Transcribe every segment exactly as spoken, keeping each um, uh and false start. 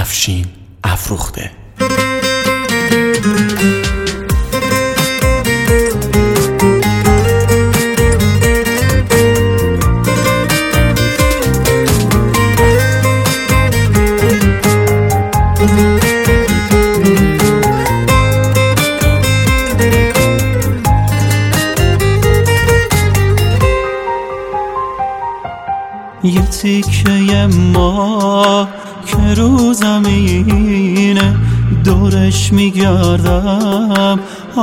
افشین افروخته. یه تیکه ما که رو زمینه دورش میگردم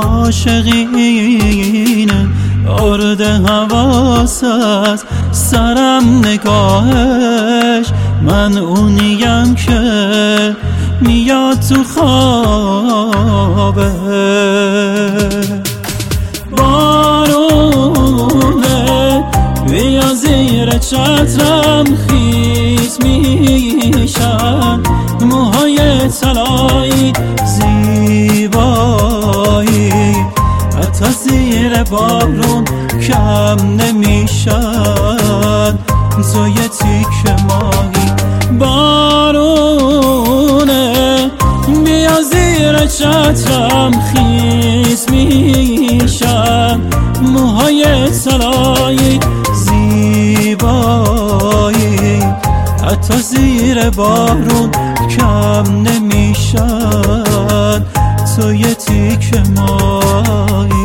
عاشقینه، آرد حواس از سرم نگاهش، من اونیم که میاد تو خوابه. بارونه بیا زیر چترم خیس میشن، موهای طلایی زیبایی حتی زیر بارون کم نمیشن، تو یه تیکه ماهی. بارونه بیا زیر چترم خیس میشن، موهای طلایی زیبایی حتی زیر بارون کم نمیشن، تو یه تیکه ماهی.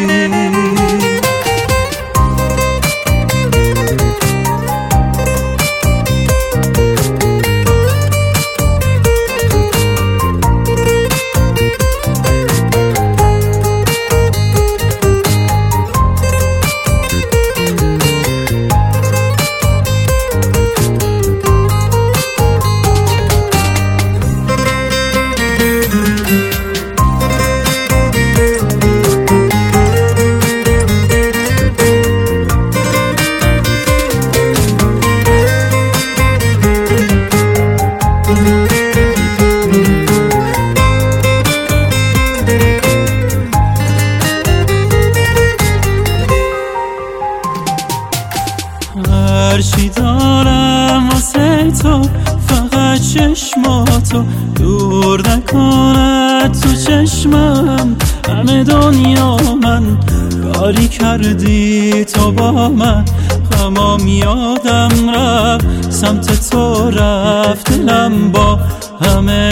هرچی دارم واسه تو فقط چشماتو، دور نکند تو چشمم همه دنیا. من کاری کردی تو با من، غمام یادم رفت سمت تو رفت، دلم با همه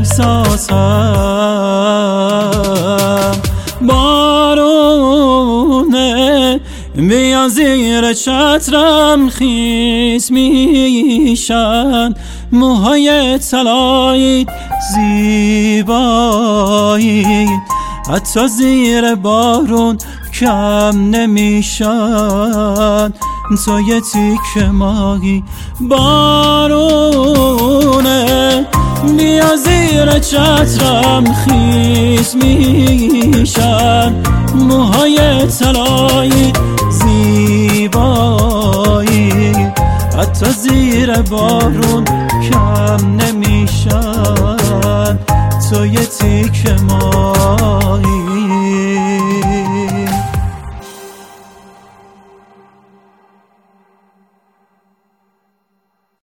احساسم. بارونه بیا زیر چترم خیس میشن، موهای طلایی زیبایی حتی زیر بارون کم نمیشن، تو یه تیکه ماهی. بارونه بیا زیر چترم خیس میشن، موهای طلایی زیبایی حتی زیر بارون کم نمیشن، تو یه تیکه ماهی.